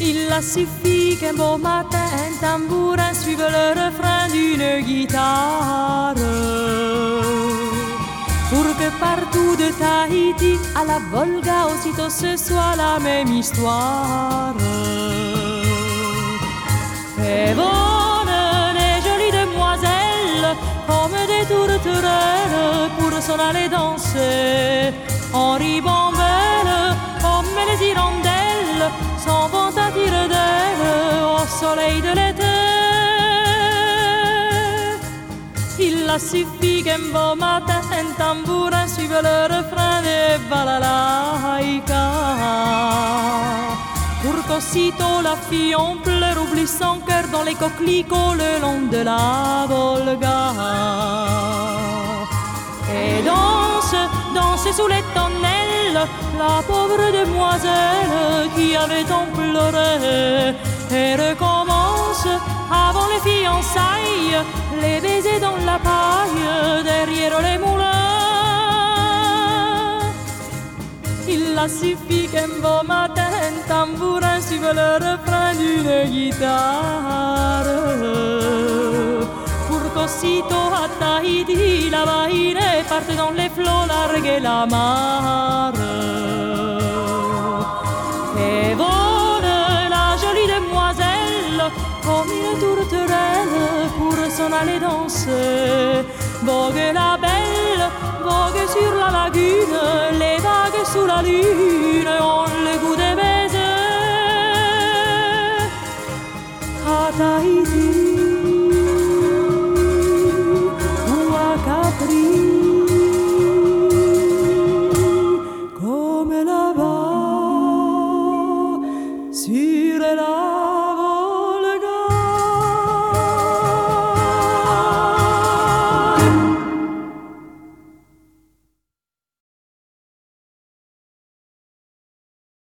Il a suffi qu'un beau matin, un tambourin suive le refrain d'une guitare, pour que partout de Tahiti à la Volga aussitôt ce soit la même histoire. Et bonne les jolies demoiselles, comme des tourterelles, pour s'en aller danser en ribambelle, comme les hirondelles s'en vont à tire d'aile au soleil de l'été. Il a suffi qu'un beau matin, un tambourin suive le refrain de balalaïka, pour qu'aussitôt la fille en pleurs oublie son cœur dans les coquelicots le long de la Volga. Et danse sous les tonnelles, la pauvre demoiselle qui avait tant pleuré, et recommence avant les fiançailles, les baisers dans la paille derrière les moulins. Il a suffi qu'un beau matin, un tambourin suive le refrain d'une guitare, pour qu'aussitôt à Tahiti la baïne parte dans les flots larguer la mare. Et vole la jolie demoiselle comme une tourterelle pour s'en aller danser. Vogue la belle, vogue sur la lagune, les vagues sous la lune ont le